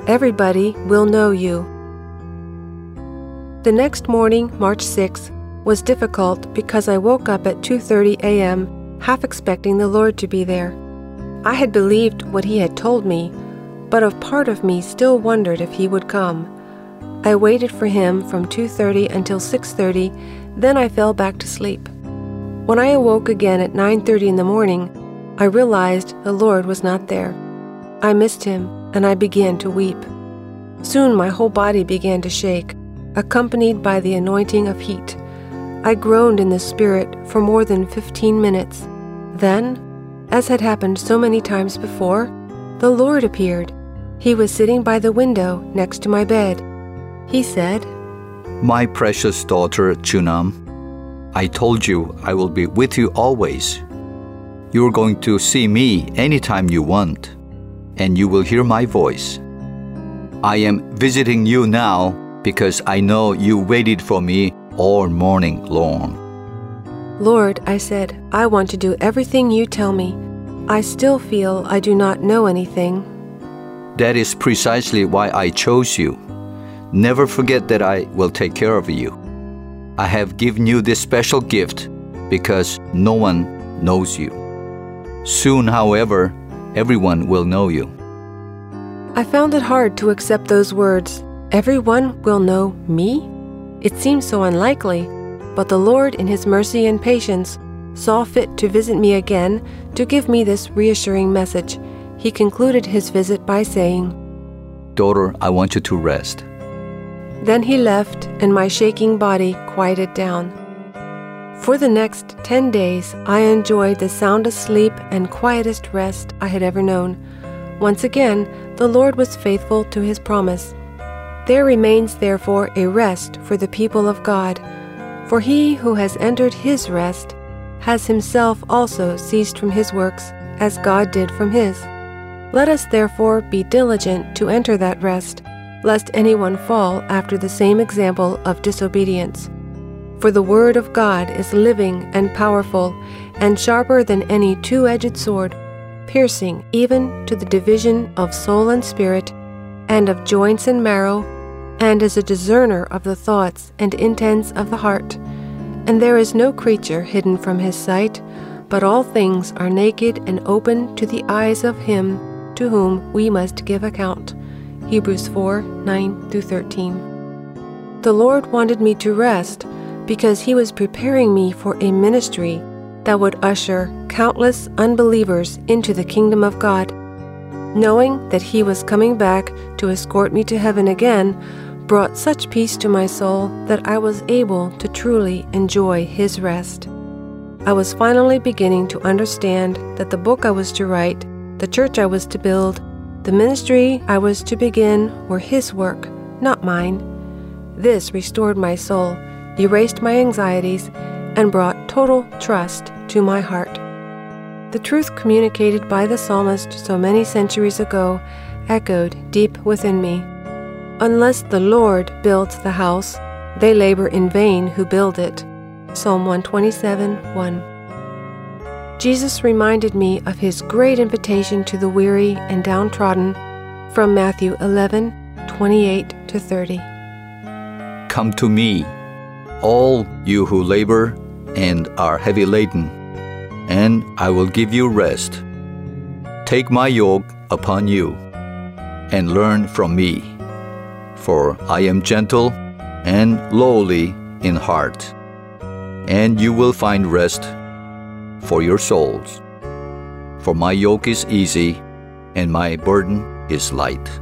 everybody will know you. The next morning, March 6th, was difficult because I woke up at 2:30 a.m., half expecting the Lord to be there. I had believed what He had told me, but a part of me still wondered if He would come. I waited for Him from 2:30 until 6:30, then I fell back to sleep. When I awoke again at 9:30 in the morning, I realized the Lord was not there. I missed Him, and I began to weep. Soon my whole body began to shake, accompanied by the anointing of heat. I groaned in the Spirit for more than 15 minutes. Then, as had happened so many times before, the Lord appeared. He was sitting by the window next to my bed. He said, "My precious daughter Chunam, I told you I will be with you always. You are going to see me anytime you want, and you will hear my voice. I am visiting you now because I know you waited for me all morning long." "Lord," I said, "I want to do everything you tell me. I still feel I do not know anything." "That is precisely why I chose you. Never forget that I will take care of you. I have given you this special gift because no one knows you. Soon, however, everyone will know you." I found it hard to accept those words. Everyone will know me? It seemed so unlikely, but the Lord, in His mercy and patience, saw fit to visit me again to give me this reassuring message. He concluded His visit by saying, "Daughter, I want you to rest." Then He left, and my shaking body quieted down. For the next 10 days, I enjoyed the soundest sleep and quietest rest I had ever known. Once again, the Lord was faithful to His promise. There remains therefore a rest for the people of God, for he who has entered His rest has himself also ceased from his works, as God did from His. Let us therefore be diligent to enter that rest, lest anyone fall after the same example of disobedience. For the Word of God is living and powerful, and sharper than any two-edged sword, piercing even to the division of soul and spirit, and of joints and marrow, and is a discerner of the thoughts and intents of the heart. And there is no creature hidden from His sight, but all things are naked and open to the eyes of Him to whom we must give account. Hebrews 4:9-13. The Lord wanted me to rest because He was preparing me for a ministry that would usher countless unbelievers into the kingdom of God. Knowing that He was coming back to escort me to heaven again brought such peace to my soul that I was able to truly enjoy His rest. I was finally beginning to understand that the book I was to write, the church I was to build, the ministry I was to begin were His work, not mine. This restored my soul, erased my anxieties, and brought total trust to my heart. The truth communicated by the psalmist so many centuries ago echoed deep within me. Unless the Lord builds the house, they labor in vain who build it. Psalm 127:1. Jesus reminded me of His great invitation to the weary and downtrodden from Matthew 11:28-30. "Come to me, all you who labor and are heavy laden, and I will give you rest. Take my yoke upon you, and learn from me, for I am gentle and lowly in heart, and you will find rest for your souls. For my yoke is easy, and my burden is light."